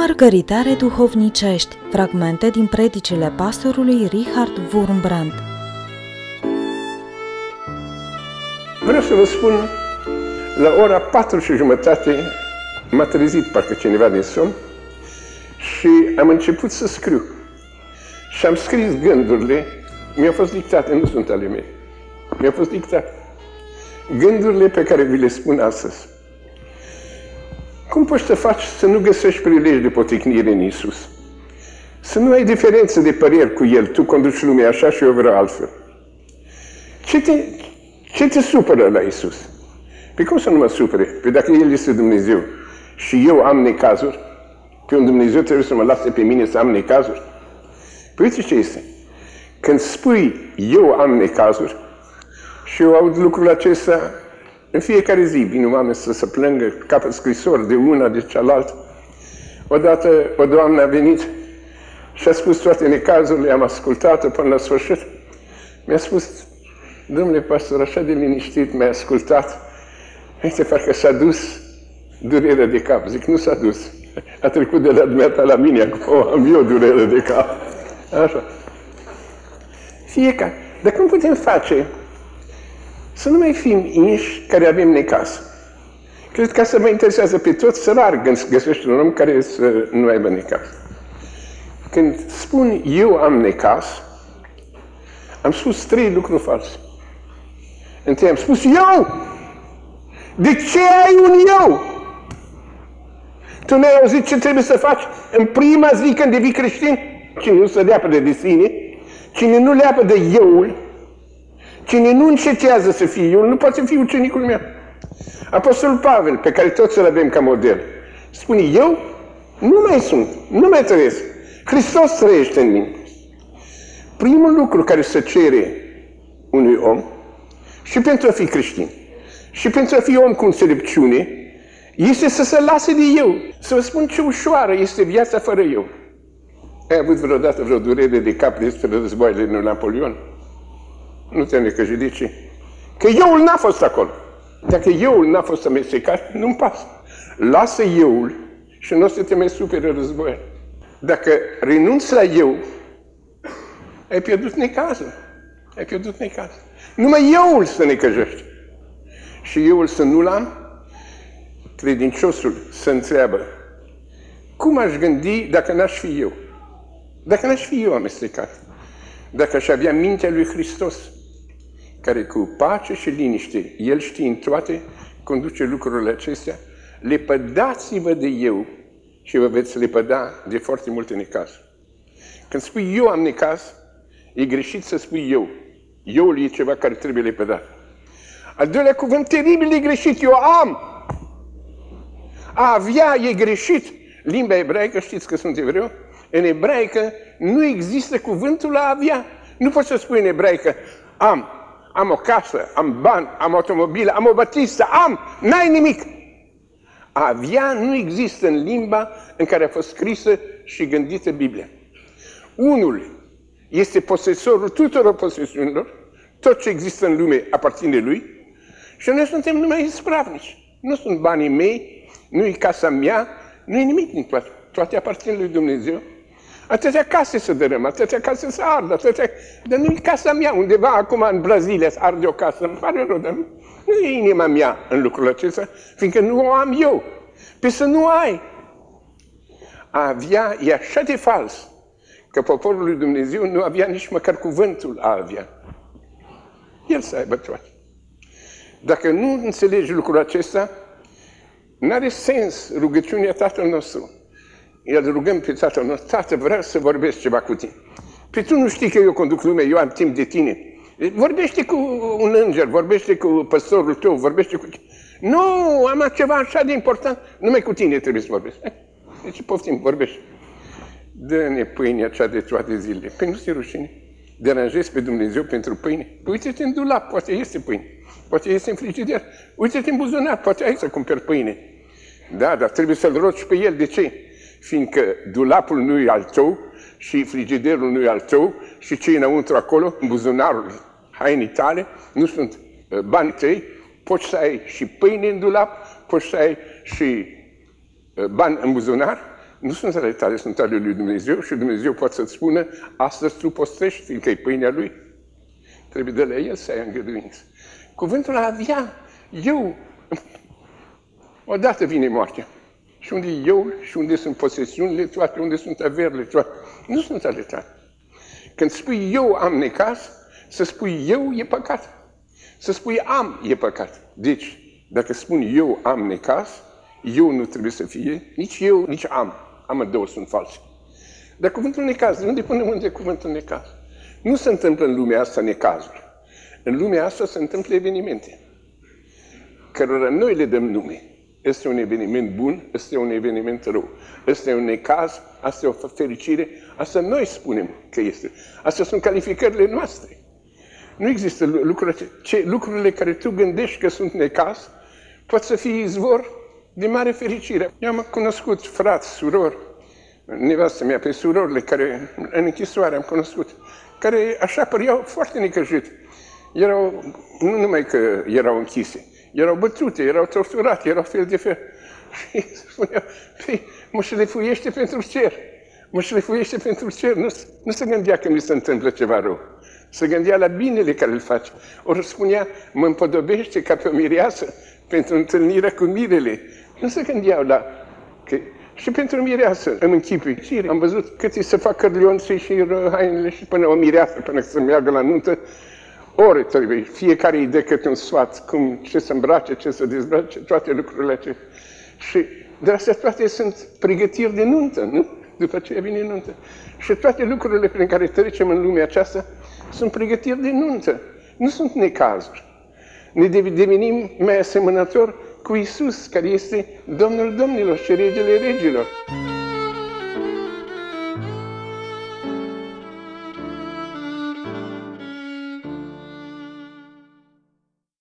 Mărgăritare duhovnicești, fragmente din predicile pastorului Richard Wurmbrand. Vreau să vă spun, la ora 4:30 m-a trezit parcă cineva din somn și am început să scriu. Și am scris gândurile, mi-au fost dictate, nu sunt ale mele. Mi-au fost dictate. Gândurile pe care vi le spun astăzi. Cum poți să faci să nu găsești prilej de poticnire în Iisus? Să nu ai diferență de păreri cu El, tu conduci lumea așa și eu vreau altfel. Ce te supără la Iisus? Păi cum să nu mă supere? Păi dacă El este Dumnezeu și eu am necazuri, pe un Dumnezeu trebuie să mă lase pe mine să am necazuri? Păi uite ce este. Când spui eu am necazuri și eu aud lucrul acesta în fiecare zi, vin oameni să se plângă, capăt scrisori de una, de cealaltă. Odată o doamnă a venit și a spus toate necazurile, am ascultat-o până la sfârșit. Mi-a spus, domnule pastor, așa de liniștit, mi-a ascultat. Uite, parcă s-a dus durerea de cap. Zic, nu s-a dus. A trecut de la dumneata la mine, acum am eu durere de cap. Așa. Fiecare. Dar cum putem face să nu mai fim inși care avem necaz? Cred că asta mă interesează pe toți, să rar găsești un om care să nu aibă necaz. Când spun eu am necaz, am spus 3 lucruri false. Întâi am spus eu! De ce ai un eu? Tu n-ai auzit ce trebuie să faci în prima zi când devii creștin? Cine nu se leapădă de sine, cine nu leapădă euul, cine nu încetează să fie eu, nu poate fi ucenicul meu. Apostolul Pavel, pe care toți îl avem ca model, spune, eu nu mai sunt, nu mai trăiesc. Hristos trăiește în mine. Primul lucru care se cere unui om, și pentru a fi creștin, și pentru a fi om cu înțelepciune, este să se lase de eu. Să vă spun ce ușoară este viața fără eu. Ai avut vreodată vreo durere de cap despre războaiele lui Napoleon? Nu te necăji de ce? Că euul n-a fost acolo. Dacă euul n-a fost amestecat, nu-mi pasă. Lasă euul și nu o să te mai supere războiul. Dacă renunți la eu, ai pierdut necazul. Ai pierdut necazul. Numai euul să necăjești. Și euul să nu-l am, credinciosul să întreabă, cum aș gândi dacă n-aș fi eu? Dacă n-aș fi eu amestecat? Dacă aș avea mintea lui Hristos, care cu pace și liniște, El știe în toate, conduce lucrurile acestea, lepădați-vă de eu și vă veți lepăda de foarte multe necazuri. Când spui eu am necaz, e greșit să spui eu. Euul e ceva care trebuie lepădat. Al doilea cuvânt teribil e greșit, eu am. A avea e greșit. Limba ebraică, știți că sunt evreu? În ebraică nu există cuvântul a avea. Nu poți să spui în ebraică, am o casă, am bani, am automobilă, am o bătistă, n-ai nimic. A avea nu există în limba în care a fost scrisă și gândită Biblia. Unul este posesorul tuturor posesiunilor, tot ce există în lume aparține lui și noi suntem numai ispravnici. Nu sunt banii mei, nu e casa mea, nu e nimic din toate. Toate aparțin lui Dumnezeu. Atâtea case să dărâm, atâtea case să ardă, dar nu e casa mea. Undeva acum în Brazilia să arde o casă, îmi pare rău, dar nu e inima mea în lucrul acesta, fiindcă nu o am eu. Pe să nu ai. A avea e așa de fals, că poporul lui Dumnezeu nu avea nici măcar cuvântul a avea. El să aibă toate. Dacă nu înțelegi lucrul acesta, n-are sens rugăciunea Tatăl nostru. Îl rugăm pe Tatăl nostru, Tată, vreau să vorbesc ceva cu tine. Păi tu nu știi că eu conduc lumea, eu am timp de tine. Vorbește cu un înger, vorbește cu păstorul tău, vorbește cu... Nu, am ceva așa de important, numai cu tine trebuie să vorbesc. Deci poftim, vorbește. Dă-ne pâinea cea de toate zilele. Păi nu se rușine. Deranjezi pe Dumnezeu pentru pâine. Păi uite-te în dulap, poate este pâine. Poate este în frigider. Uite-te în buzunar, poate ai să cumperi pâine. Da, dar trebuie să-L rogi pe El. De ce? Fiindcă dulapul nu e al tău și frigiderul nu e al tău și ce e înăuntru acolo, în buzunarul hainii tale, nu sunt bani tăi, poți să ai și pâine în dulap, poți să ai și bani în buzunar, nu sunt ale tale, sunt ale lui Dumnezeu și Dumnezeu poate să-ți spună, astăzi tu postești, fiindcă e pâinea lui. Trebuie de la el să ai îngăduință. Cuvântul a avea, eu, odată vine moartea. Și unde e eu, și unde sunt posesiunile toate, unde sunt averile toate, nu sunt ale tale. Când spui eu am necaz, să spui eu e păcat. Să spui am e păcat. Deci, dacă spun eu am necaz, eu nu trebuie să fie, nici eu, nici am. Amândouă sunt false. Dar cuvântul necaz, de unde punem unde cuvântul necaz? Nu se întâmplă în lumea asta necazuri. În lumea asta se întâmplă evenimente, cărora noi le dăm nume. Este un eveniment bun, este un eveniment rău. Este un necaz, asta e o fericire, asta noi spunem că este. Astea sunt calificările noastre. Nu există lucrurile care tu gândești că sunt necaz, pot să fie izvor de mare fericire. Eu am cunoscut frați, surori, nevastă mea, pe surorile care în închisoare am cunoscut, care așa păreau foarte necăjit. Erau, nu numai că erau închise, erau bătute, erau torturate, erau fel de fel. Și spuneau, păi, mă șlefuiește pentru cer, mă șlefuiește pentru cer. Nu se gândea că mi se întâmplă ceva rău. Se gândea la binele care îl face. Ori spunea, mă împodobește ca pe o mireasă pentru întâlnirea cu mirele. Nu se gândeau la... Că și pentru mireasă, în închipui. Am văzut cât îi se fac cărlionței și hainele și până o mireasă, până să meargă la nuntă, ore trebuie. Fiecare îi dă câte un sfat, ce să îmbrace, ce să dezbrace, toate lucrurile acestea. Și de astea toate sunt pregătiri de nuntă, nu? După aceea vine nuntă. Și toate lucrurile prin care trecem în lumea aceasta sunt pregătiri de nuntă. Nu sunt necazuri. Ne devenim mai asemănători cu Iisus, care este Domnul Domnilor și Regele Regilor.